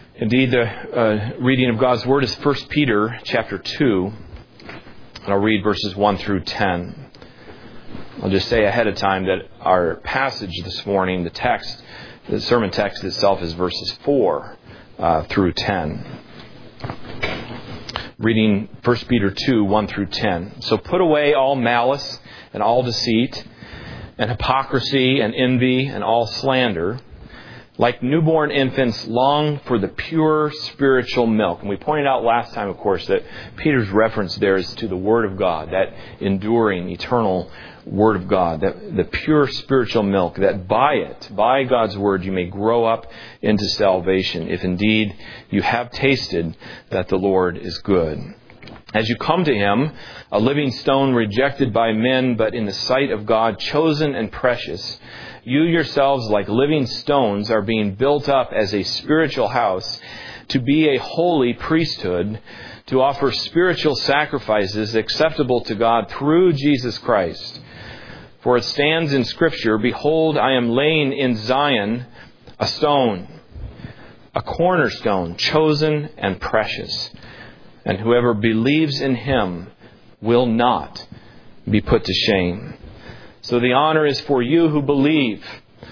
Indeed, the reading of God's Word is 1 Peter chapter 2, and I'll read verses 1 through 10. I'll just say ahead of time that our passage this morning, the sermon text itself is verses 4 through 10. Reading 1 Peter 2, 1 through 10. So put away all malice and all deceit and hypocrisy and envy and all slander. Like newborn infants, long for the pure spiritual milk. And we pointed out last time, of course, that Peter's reference there is to the Word of God, that enduring, eternal Word of God, that the pure spiritual milk, that by God's Word, you may grow up into salvation, if indeed you have tasted that the Lord is good. As you come to Him, a living stone rejected by men, but in the sight of God, chosen and precious, you yourselves, like living stones, are being built up as a spiritual house to be a holy priesthood, to offer spiritual sacrifices acceptable to God through Jesus Christ. For it stands in Scripture, "Behold, I am laying in Zion a stone, a cornerstone, chosen and precious. And whoever believes in Him will not be put to shame." So the honor is for you who believe.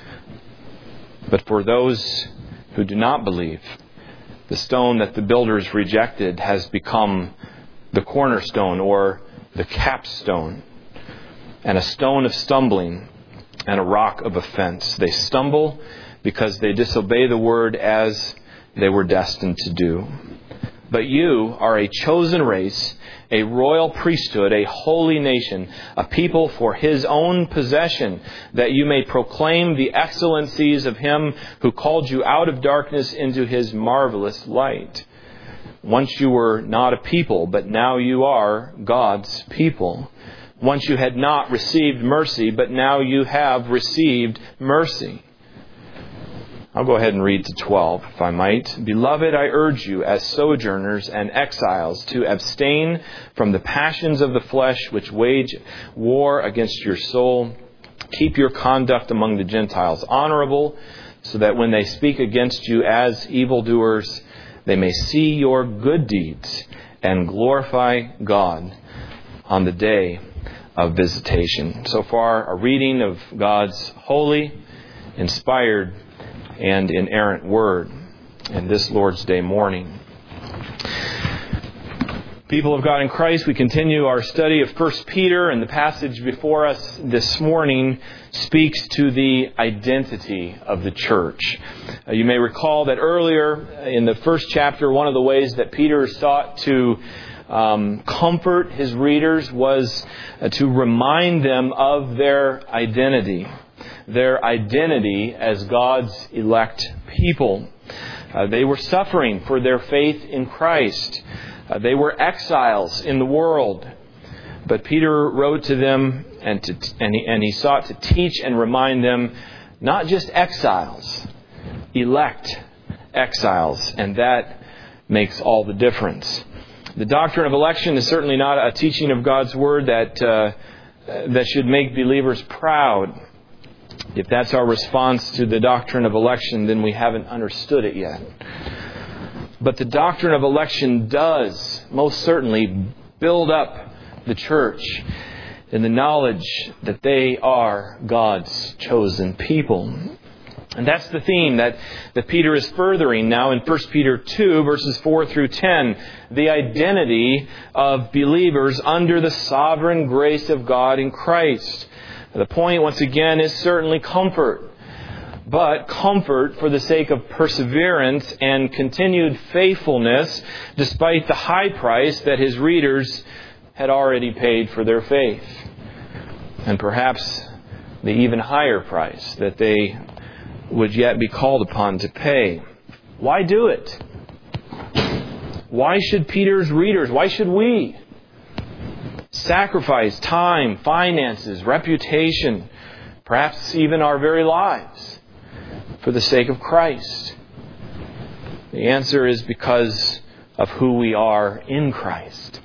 But for those who do not believe, the stone that the builders rejected has become the cornerstone, or the capstone, and a stone of stumbling and a rock of offense. They stumble because they disobey the word as they were destined to do. But you are a chosen race, a royal priesthood, a holy nation, a people for His own possession, that you may proclaim the excellencies of Him who called you out of darkness into His marvelous light. Once you were not a people, but now you are God's people. Once you had not received mercy, but now you have received mercy. I'll go ahead and read to 12, if I might. Beloved, I urge you, as sojourners and exiles, to abstain from the passions of the flesh which wage war against your soul. Keep your conduct among the Gentiles honorable, so that when they speak against you as evildoers, they may see your good deeds and glorify God on the day of visitation. So far, a reading of God's holy, inspired, and inerrant Word in this Lord's Day morning. People of God in Christ, we continue our study of 1 Peter, and the passage before us this morning speaks to the identity of the church. You may recall that earlier in the first chapter, one of the ways that Peter sought to comfort his readers was to remind them of their identity. Their identity as God's elect people. They were suffering for their faith in Christ. They were exiles in the world. But Peter wrote to them and he sought to teach and remind them, not just exiles, elect exiles. And that makes all the difference. The doctrine of election is certainly not a teaching of God's Word that should make believers proud. If that's our response to the doctrine of election, then we haven't understood it yet. But the doctrine of election does most certainly build up the church in the knowledge that they are God's chosen people. And that's the theme that Peter is furthering now in 1 Peter 2, verses 4 through 10. The identity of believers under the sovereign grace of God in Christ. The point, once again, is certainly comfort. But comfort for the sake of perseverance and continued faithfulness, despite the high price that his readers had already paid for their faith. And perhaps the even higher price that they would yet be called upon to pay. Why do it? Why should Peter's readers, why should we sacrifice time, finances, reputation, perhaps even our very lives for the sake of Christ? The answer is because of who we are in Christ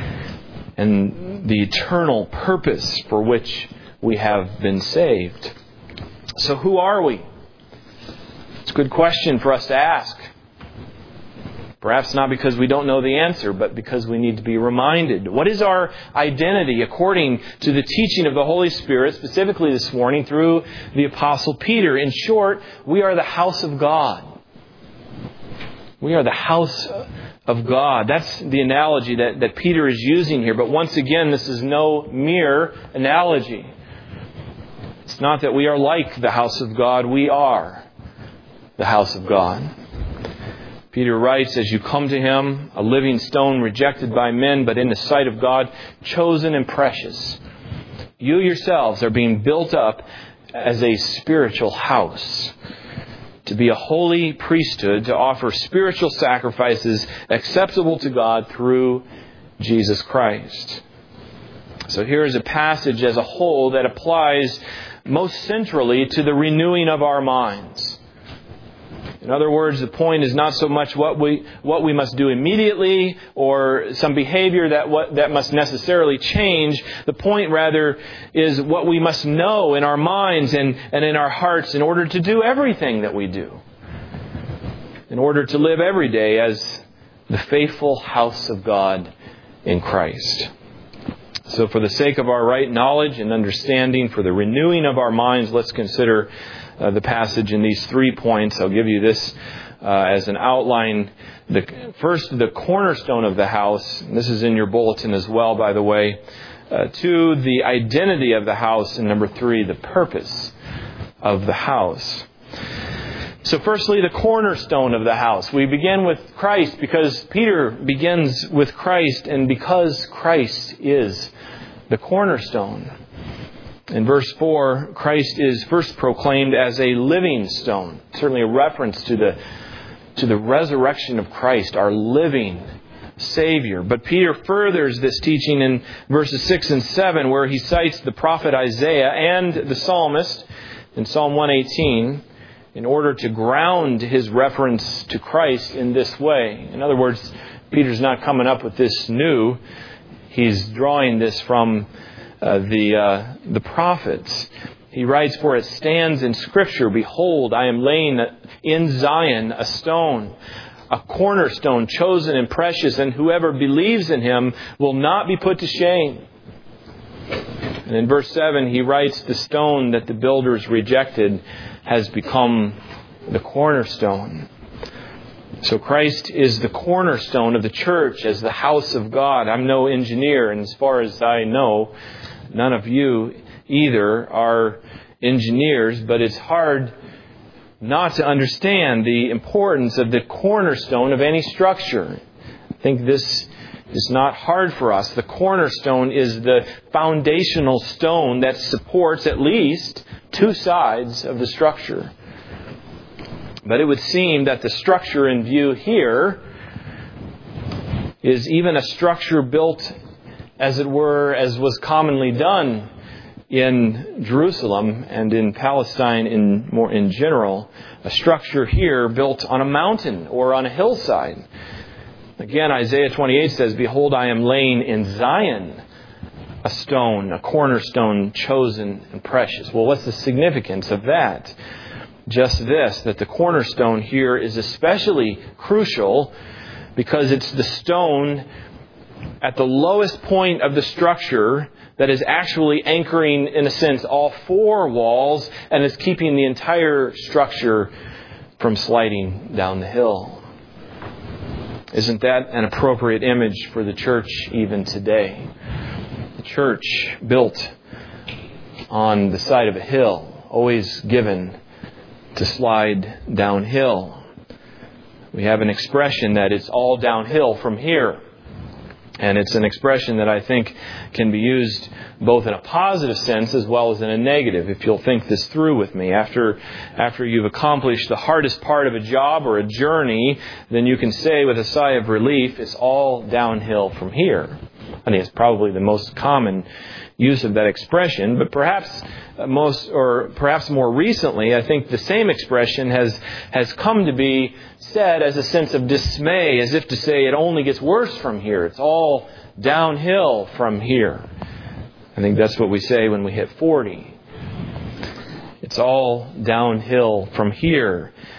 and the eternal purpose for which we have been saved. So who are we? It's a good question for us to ask. Perhaps not because we don't know the answer, but because we need to be reminded. What is our identity according to the teaching of the Holy Spirit, specifically this morning through the Apostle Peter? In short, we are the house of God. We are the house of God. That's the analogy that Peter is using here. But once again, this is no mere analogy. It's not that we are like the house of God. We are the house of God. Peter writes, as you come to Him, a living stone rejected by men, but in the sight of God, chosen and precious. You yourselves are being built up as a spiritual house, to be a holy priesthood, to offer spiritual sacrifices acceptable to God through Jesus Christ. So here is a passage as a whole that applies most centrally to the renewing of our minds. In other words, the point is not so much what we must do immediately or some behavior that must necessarily change. The point rather is what we must know in our minds and in our hearts in order to do everything that we do. In order to live every day as the faithful house of God in Christ. So for the sake of our right knowledge and understanding, for the renewing of our minds, let's consider the passage in these 3 points. I'll give you this as an outline. First, the cornerstone of the house. This is in your bulletin as well, by the way. 2, the identity of the house. And number 3, the purpose of the house. So firstly, the cornerstone of the house. We begin with Christ because Peter begins with Christ, and because Christ is the cornerstone. In verse 4, Christ is first proclaimed as a living stone. Certainly a reference to the resurrection of Christ, our living Savior. But Peter furthers this teaching in verses 6 and 7, where he cites the prophet Isaiah and the psalmist in Psalm 118 in order to ground his reference to Christ in this way. In other words, Peter's not coming up with this new. He's drawing this from the prophets. He writes, for it stands in Scripture, behold, I am laying in Zion a stone, a cornerstone chosen and precious, and whoever believes in Him will not be put to shame. And in verse 7, he writes, the stone that the builders rejected has become the cornerstone. So Christ is the cornerstone of the church as the house of God. I'm no engineer, and as far as I know, none of you either are engineers, but it's hard not to understand the importance of the cornerstone of any structure. I think this is not hard for us. The cornerstone is the foundational stone that supports at least 2 sides of the structure. But it would seem that the structure in view here is even a structure built, as it were, as was commonly done in Jerusalem and in Palestine in general, a structure here built on a mountain or on a hillside. Again, Isaiah 28 says, behold, I am laying in Zion a stone, a cornerstone chosen and precious. Well, what's the significance of that? Just this, that the cornerstone here is especially crucial because it's the stone at the lowest point of the structure that is actually anchoring, in a sense, all 4 walls and is keeping the entire structure from sliding down the hill. Isn't that an appropriate image for the church even today? The church built on the side of a hill, always given to slide downhill. We have an expression that it's all downhill from here. And it's an expression that I think can be used both in a positive sense as well as in a negative, if you'll think this through with me. After you've accomplished the hardest part of a job or a journey, then you can say with a sigh of relief, it's all downhill from here. I think it's probably the most common use of that expression, but perhaps more recently, I think the same expression has come to be said as a sense of dismay, as if to say it only gets worse from here. It's all downhill from here. I think that's what we say when we hit 40. It's all downhill from here.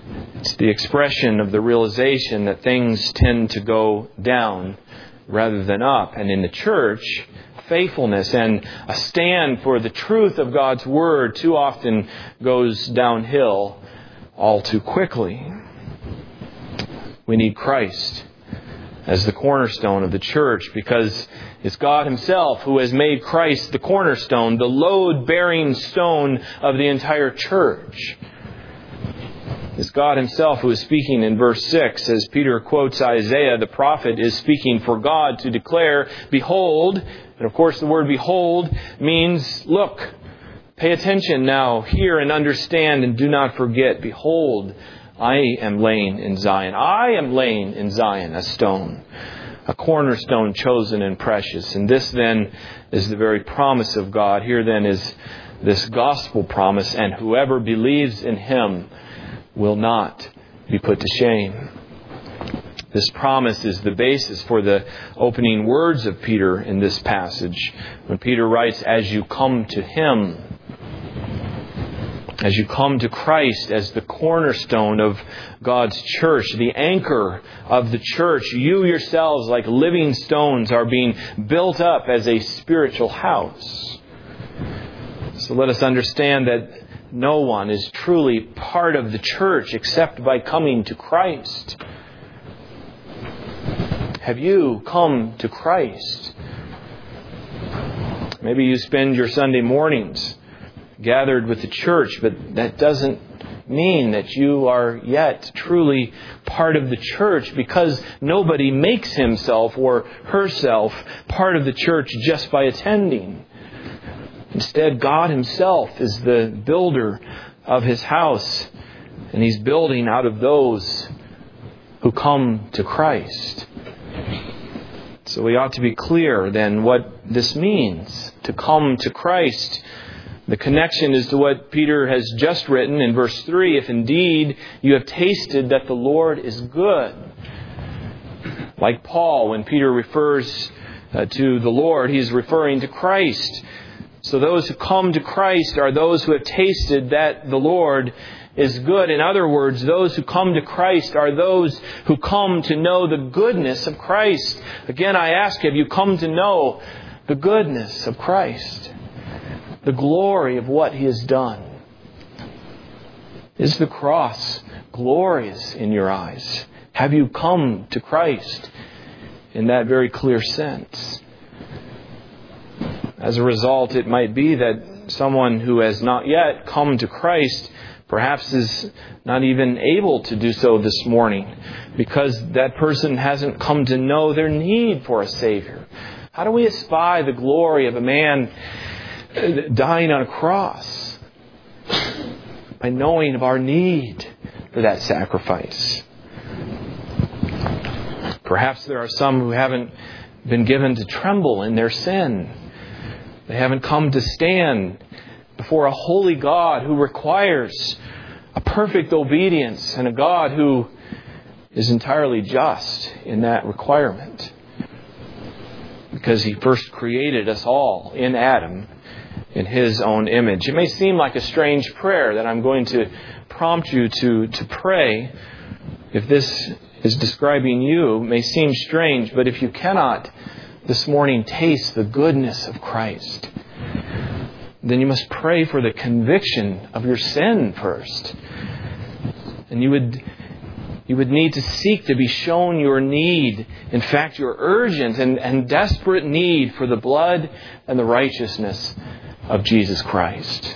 It's the expression of the realization that things tend to go down rather than up. And in the church, faithfulness and a stand for the truth of God's Word too often goes downhill all too quickly. We need Christ as the cornerstone of the church, because it's God Himself who has made Christ the cornerstone, the load-bearing stone of the entire church. It's God Himself who is speaking in verse 6. As Peter quotes Isaiah, the prophet is speaking for God to declare, "Behold," and of course the word behold means look, pay attention now, hear and understand and do not forget. Behold, I am laying in Zion. I am laying in Zion a stone, a cornerstone chosen and precious. And this then is the very promise of God. Here then is this gospel promise, and whoever believes in Him will not be put to shame. This promise is the basis for the opening words of Peter in this passage. When Peter writes, as you come to Him, as you come to Christ as the cornerstone of God's church, the anchor of the church, you yourselves, like living stones, are being built up as a spiritual house. So let us understand that no one is truly part of the church except by coming to Christ. Have you come to Christ? Maybe you spend your Sunday mornings gathered with the church, but that doesn't mean that you are yet truly part of the church, because nobody makes himself or herself part of the church just by attending. Instead, God Himself is the builder of His house, and He's building out of those who come to Christ. So we ought to be clear then what this means, to come to Christ. The connection is to what Peter has just written in verse 3. If indeed you have tasted that the Lord is good. Like Paul, when Peter refers to the Lord, he's referring to Christ. So those who come to Christ are those who have tasted that the Lord is good. In other words, those who come to Christ are those who come to know the goodness of Christ. Again, I ask, have you come to know the goodness of Christ? The glory of what He has done? Is the cross glorious in your eyes? Have you come to Christ in that very clear sense? As a result, it might be that someone who has not yet come to Christ perhaps is not even able to do so this morning, because that person hasn't come to know their need for a Savior. How do we espy the glory of a man dying on a cross? By knowing of our need for that sacrifice. Perhaps there are some who haven't been given to tremble in their sin. They haven't come to stand before a holy God who requires a perfect obedience, and a God who is entirely just in that requirement, because He first created us all in Adam in His own image. It may seem like a strange prayer that I'm going to prompt you to pray. If this is describing you, it may seem strange, but if you cannot this morning taste the goodness of Christ, then you must pray for the conviction of your sin first. And you would need to seek to be shown your need, in fact your urgent and desperate need for the blood and the righteousness of Jesus Christ.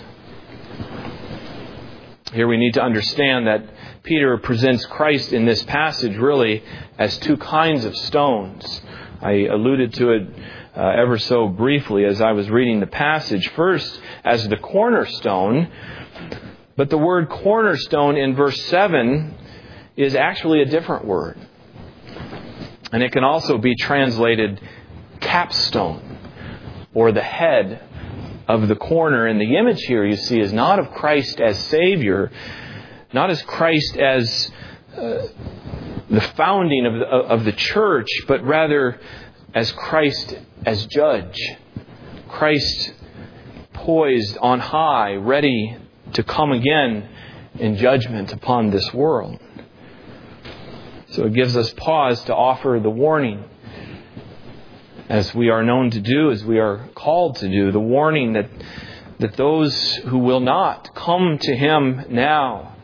Here we need to understand that Peter presents Christ in this passage really as two kinds of stones. I alluded to it ever so briefly as I was reading the passage. First, as the cornerstone. But the word cornerstone in verse 7 is actually a different word. And it can also be translated capstone, or the head of the corner. And the image here, you see, is not of Christ as Savior, not as Christ as the founding of the church, but rather as Christ as judge. Christ poised on high, ready to come again in judgment upon this world. So it gives us pause to offer the warning, as we are known to do, as we are called to do, the warning that those who will not come to Him now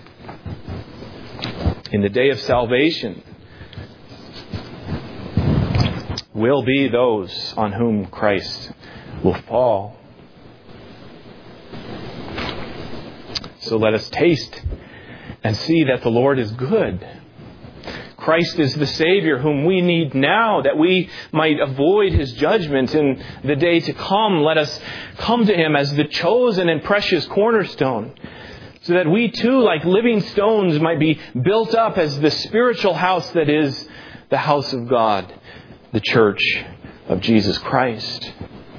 in the day of salvation will be those on whom Christ will fall. So let us taste and see that the Lord is good. Christ is the Savior whom we need now, that we might avoid His judgment in the day to come. Let us come to Him as the chosen and precious cornerstone, so that we too, like living stones, might be built up as the spiritual house that is the house of God, the church of Jesus Christ.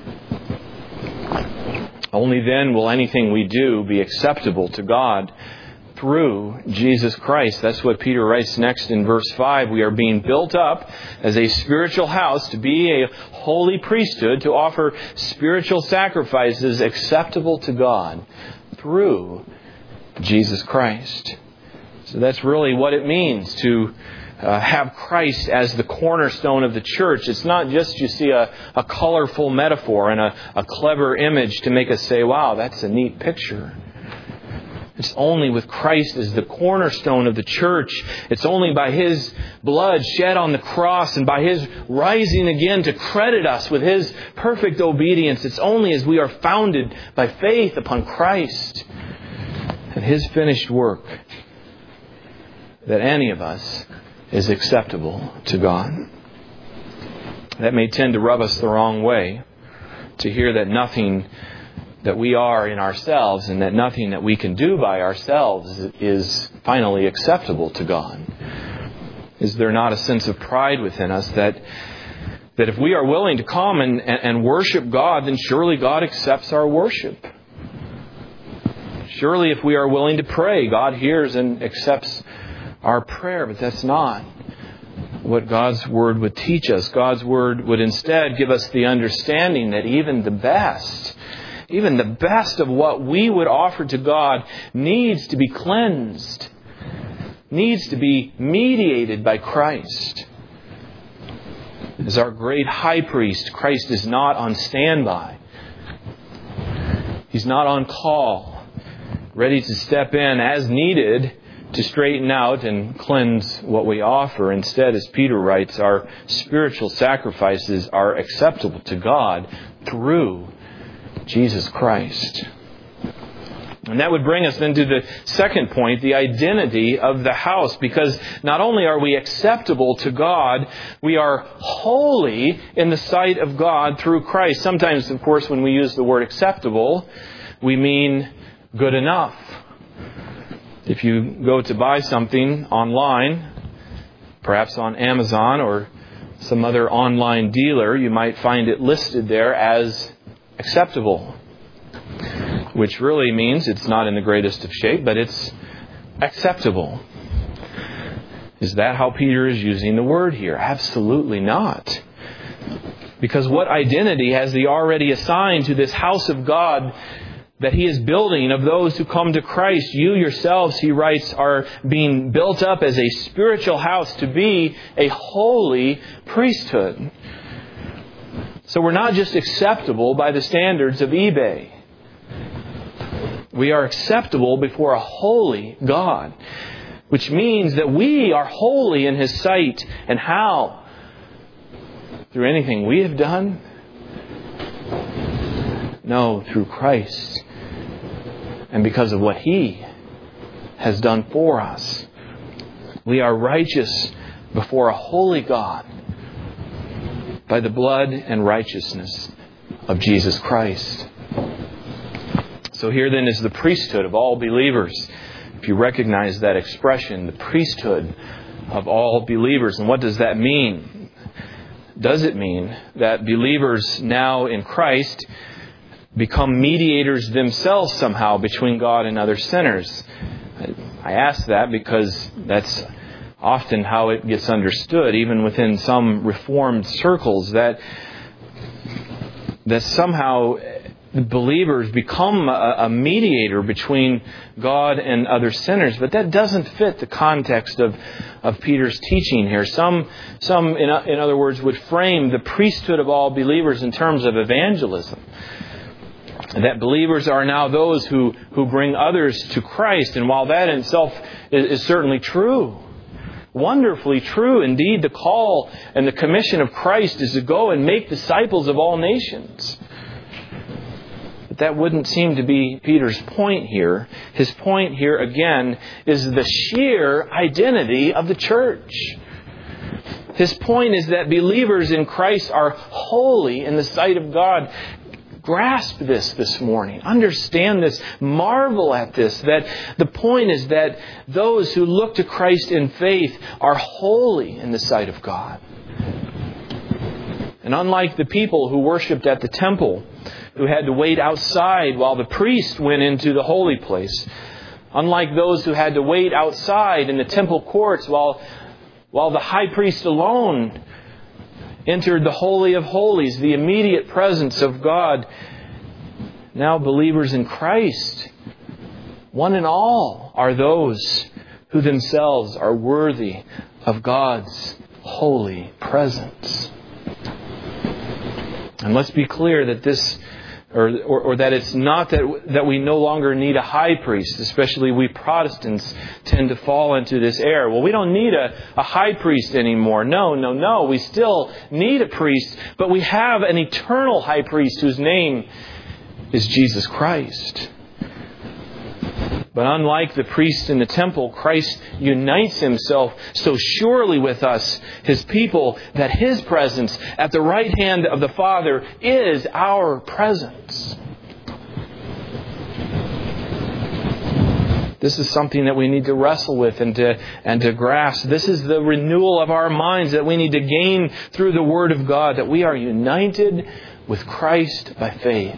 Only then will anything we do be acceptable to God through Jesus Christ. That's what Peter writes next in verse 5. We are being built up as a spiritual house to be a holy priesthood, to offer spiritual sacrifices acceptable to God through Jesus Christ. So that's really what it means to have Christ as the cornerstone of the church. It's not just, you see, a colorful metaphor and a clever image to make us say, wow, that's a neat picture. It's only with Christ as the cornerstone of the church. It's only by His blood shed on the cross and by His rising again to credit us with His perfect obedience. It's only as we are founded by faith upon Christ and His finished work that any of us is acceptable to God. That may tend to rub us the wrong way, to hear that nothing that we are in ourselves and that nothing that we can do by ourselves is finally acceptable to God. Is there not a sense of pride within us that if we are willing to come and worship God, then surely God accepts our worship? Surely if we are willing to pray, God hears and accepts our prayer, but that's not what God's Word would teach us. God's Word would instead give us the understanding that even the best of what we would offer to God needs to be cleansed, needs to be mediated by Christ. As our great high priest, Christ is not on standby. He's not on call, ready to step in as needed to straighten out and cleanse what we offer. Instead, as Peter writes, our spiritual sacrifices are acceptable to God through Jesus Christ. And that would bring us then to the second point, the identity of the house. Because not only are we acceptable to God, we are holy in the sight of God through Christ. Sometimes, of course, when we use the word acceptable, we mean good enough. If you go to buy something online, perhaps on Amazon or some other online dealer, you might find it listed there as acceptable, which really means it's not in the greatest of shape, but it's acceptable. Is that how Peter is using the word here? Absolutely not. Because what identity has he already assigned to this house of God that he is building of those who come to Christ? You yourselves, he writes, are being built up as a spiritual house to be a holy priesthood. So we're not just acceptable by the standards of eBay. We are acceptable before a holy God, which means that we are holy in His sight. And how? Through anything we have done? No, through Christ. And because of what He has done for us. We are righteous before a holy God by the blood and righteousness of Jesus Christ. So here then is the priesthood of all believers. If you recognize that expression, the priesthood of all believers. And what does that mean? Does it mean that believers now in Christ become mediators themselves somehow between God and other sinners? I ask that because that's often how it gets understood, even within some Reformed circles, that somehow the believers become a mediator between God and other sinners. But that doesn't fit the context of Peter's teaching here. Some in other words, would frame the priesthood of all believers in terms of evangelism. That believers are now those who bring others to Christ. And while that in itself is certainly true, wonderfully true, indeed, the call and the commission of Christ is to go and make disciples of all nations. But that wouldn't seem to be Peter's point here. His point here, again, is the sheer identity of the church. His point is that believers in Christ are holy in the sight of God. Grasp this morning. Understand this. Marvel at this. That the point is that those who look to Christ in faith are holy in the sight of God. And unlike the people who worshipped at the temple, who had to wait outside while the priest went into the holy place, unlike those who had to wait outside in the temple courts while the high priest alone entered the Holy of Holies, the immediate presence of God, now believers in Christ, one and all, are those who themselves are worthy of God's holy presence. And let's be clear that this, or that it's not that we no longer need a high priest. Especially we Protestants tend to fall into this error. Well, we don't need a high priest anymore. No. We still need a priest, but we have an eternal high priest whose name is Jesus Christ. But unlike the priest in the temple, Christ unites Himself so surely with us, His people, that His presence at the right hand of the Father is our presence. This is something that we need to wrestle with and to grasp. This is the renewal of our minds that we need to gain through the Word of God, that we are united with Christ by faith.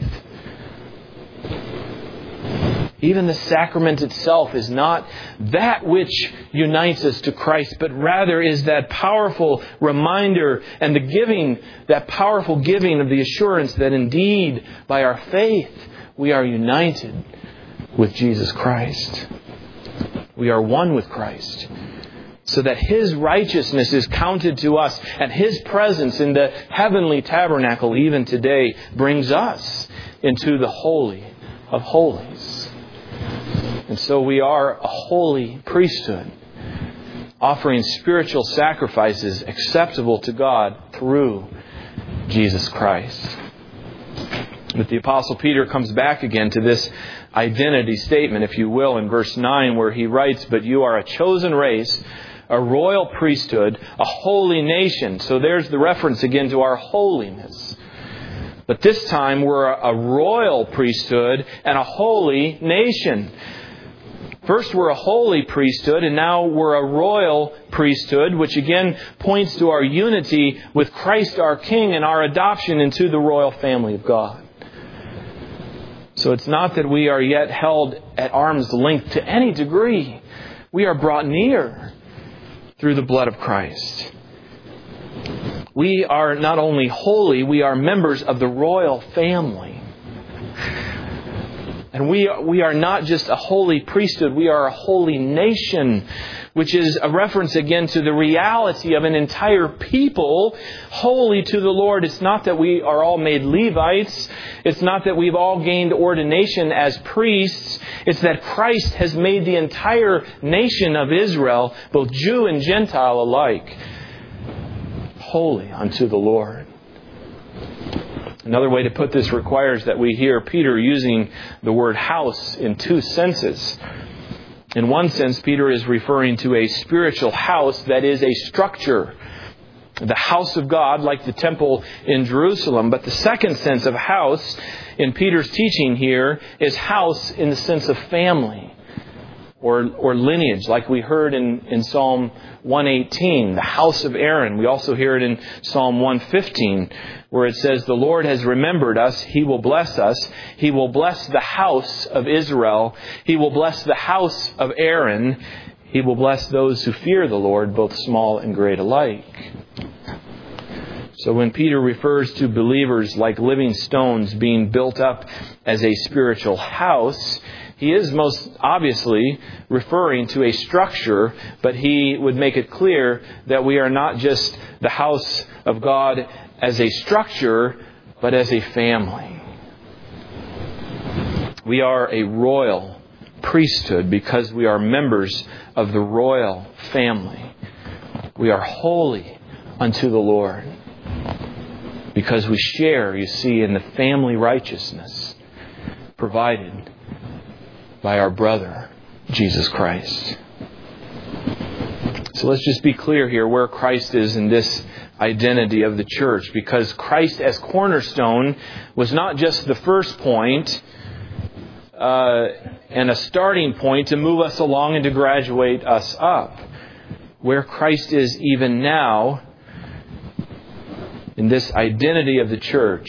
Even the sacrament itself is not that which unites us to Christ, but rather is that powerful reminder and that powerful giving of the assurance that indeed by our faith we are united with Jesus Christ. We are one with Christ, so that His righteousness is counted to us, and His presence in the heavenly tabernacle even today brings us into the Holy of Holies. And so we are a holy priesthood, offering spiritual sacrifices acceptable to God through Jesus Christ. But the Apostle Peter comes back again to this identity statement, if you will, in verse 9, where he writes, "But you are a chosen race, a royal priesthood, a holy nation." So there's the reference again to our holiness. But this time we're a royal priesthood and a holy nation. First, we're a holy priesthood, and now we're a royal priesthood, which again points to our unity with Christ our King and our adoption into the royal family of God. So it's not that we are yet held at arm's length to any degree. We are brought near through the blood of Christ. We are not only holy, we are members of the royal family. And we are not just a holy priesthood, we are a holy nation, which is a reference again to the reality of an entire people holy to the Lord. It's not that we are all made Levites. It's not that we've all gained ordination as priests. It's that Christ has made the entire nation of Israel, both Jew and Gentile alike, holy unto the Lord. Another way to put this requires that we hear Peter using the word house in two senses. In one sense, Peter is referring to a spiritual house that is a structure, the house of God, like the temple in Jerusalem. But the second sense of house in Peter's teaching here is house in the sense of family or lineage, like we heard in Psalm 118, the house of Aaron. We also hear it in Psalm 115, where it says, "The Lord has remembered us. He will bless us. He will bless the house of Israel. He will bless the house of Aaron. He will bless those who fear the Lord, both small and great alike." So when Peter refers to believers like living stones being built up as a spiritual house, he is most obviously referring to a structure, but he would make it clear that we are not just the house of God as a structure, but as a family. We are a royal priesthood because we are members of the royal family. We are holy unto the Lord because we share, you see, in the family righteousness provided by our brother, Jesus Christ. So let's just be clear here where Christ is in this identity of the church, because Christ as cornerstone was not just the first point and a starting point to move us along and to graduate us up. Where Christ is even now in this identity of the church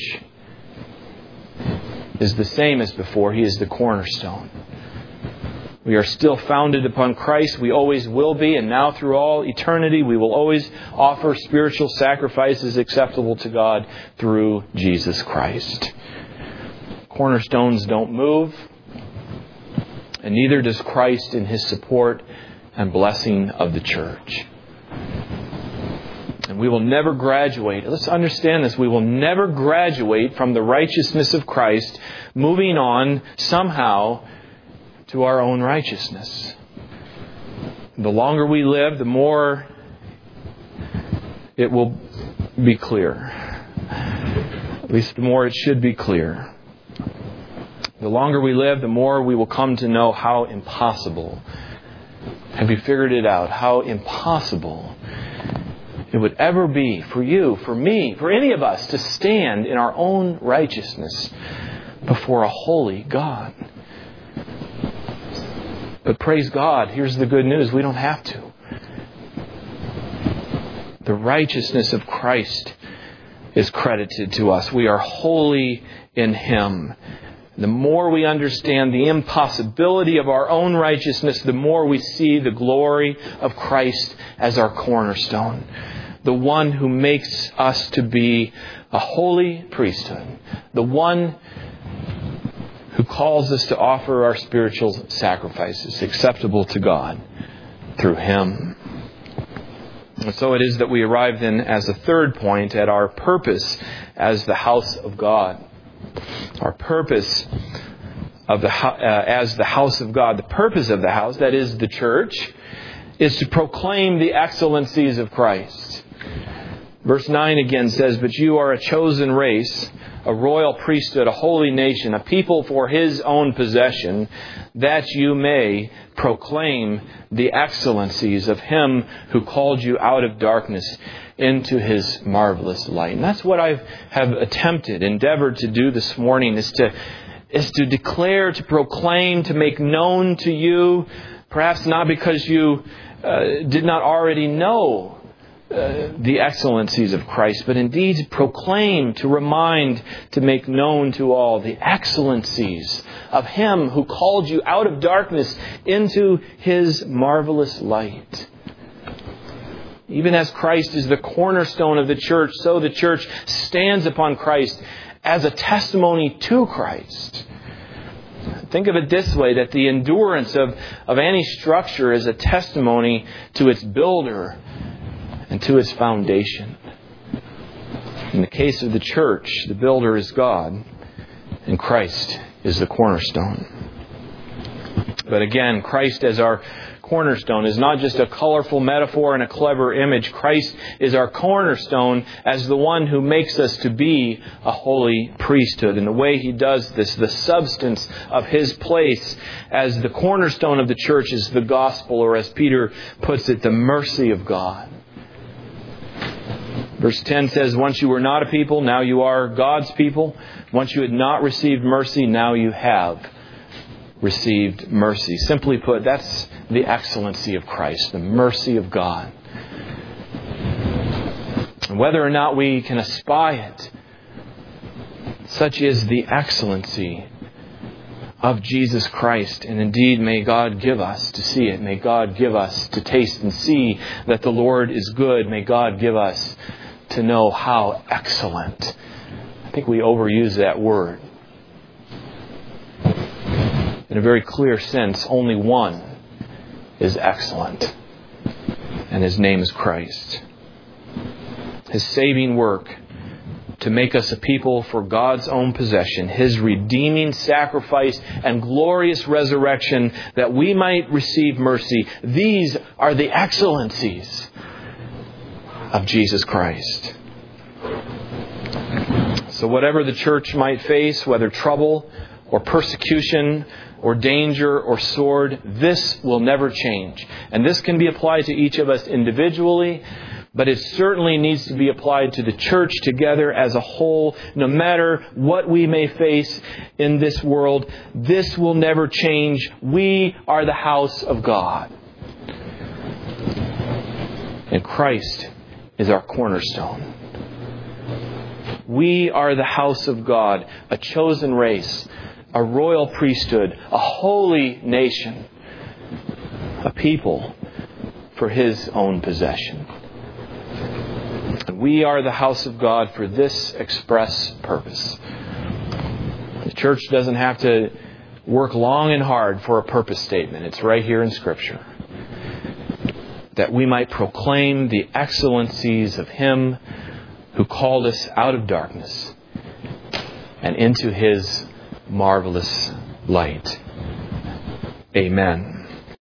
is the same as before. He is the cornerstone. We are still founded upon Christ. We always will be, and now through all eternity we will always offer spiritual sacrifices acceptable to God through Jesus Christ. Cornerstones don't move, and neither does Christ in His support and blessing of the church. And we will never graduate. Let's understand this. We will never graduate from the righteousness of Christ, moving on somehow to our own righteousness. The longer we live, the more it will be clear. At least the more it should be clear. The longer we live, the more we will come to know how impossible. Have you figured it out? How impossible it would ever be for you, for me, for any of us to stand in our own righteousness before a holy God. But praise God, here's the good news. We don't have to. The righteousness of Christ is credited to us. We are holy in Him. The more we understand the impossibility of our own righteousness, the more we see the glory of Christ as our cornerstone. The one who makes us to be a holy priesthood. The one who calls us to offer our spiritual sacrifices acceptable to God through Him. And so it is that we arrive then as a third point at our purpose as the house of God. Our purpose of as the house of God. The purpose of the house, that is the church, is to proclaim the excellencies of Christ. Verse 9 again says, "But you are a chosen race, a royal priesthood, a holy nation, a people for His own possession, that you may proclaim the excellencies of Him who called you out of darkness into His marvelous light." And that's what I have endeavored to do this morning, is to declare, to proclaim, to make known to you, perhaps not because you did not already know the excellencies of Christ, but indeed to proclaim, to remind, to make known to all the excellencies of Him who called you out of darkness into His marvelous light. Even as Christ is the cornerstone of the church, so the church stands upon Christ as a testimony to Christ. Think of it this way, that the endurance of any structure is a testimony to its builder and to its foundation. In the case of the church, the builder is God, and Christ is the cornerstone. But again, Christ as our cornerstone is not just a colorful metaphor and a clever image. Christ is our cornerstone as the one who makes us to be a holy priesthood. And the way He does this, the substance of His place as the cornerstone of the church, is the gospel, or as Peter puts it, the mercy of God. Verse 10 says, "Once you were not a people, now you are God's people. Once you had not received mercy, now you have received mercy." Simply put, that's the excellency of Christ, the mercy of God. And whether or not we can espy it, such is the excellency of Jesus Christ. And indeed, may God give us to see it. May God give us to taste and see that the Lord is good. May God give us to know how excellent. I think we overuse that word. In a very clear sense, only one is excellent. And His name is Christ. His saving work to make us a people for God's own possession, His redeeming sacrifice and glorious resurrection that we might receive mercy. These are the excellencies of Jesus Christ. So whatever the church might face, whether trouble or persecution or danger or sword, this will never change. And this can be applied to each of us individually, but it certainly needs to be applied to the church together as a whole. No matter what we may face in this world, this will never change. We are the house of God. And Christ is our cornerstone. We are the house of God, a chosen race, a royal priesthood, a holy nation, a people for His own possession. We are the house of God for this express purpose. The church doesn't have to work long and hard for a purpose statement. It's right here in Scripture. That we might proclaim the excellencies of Him who called us out of darkness and into His marvelous light. Amen.